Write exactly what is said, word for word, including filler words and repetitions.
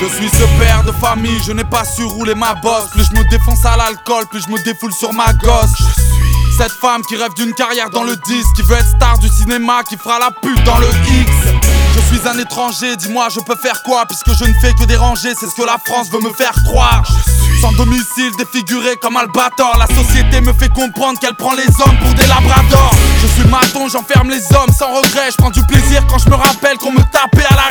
Je suis ce père de famille, je n'ai pas su rouler ma bosse. Plus je me défonce à l'alcool, plus je me défoule sur ma gosse. Je suis cette femme qui rêve d'une carrière dans le disque, qui veut être star du cinéma, qui fera la pute dans le X. Je suis un étranger, dis-moi je peux faire quoi, puisque je ne fais que déranger, c'est ce que la France veut me faire croire. Sans domicile, défiguré comme Albator, la société me fait comprendre qu'elle prend les hommes pour des labradors. Je suis maton, j'enferme les hommes sans regret, je prends du plaisir quand je me rappelle qu'on me tapait à la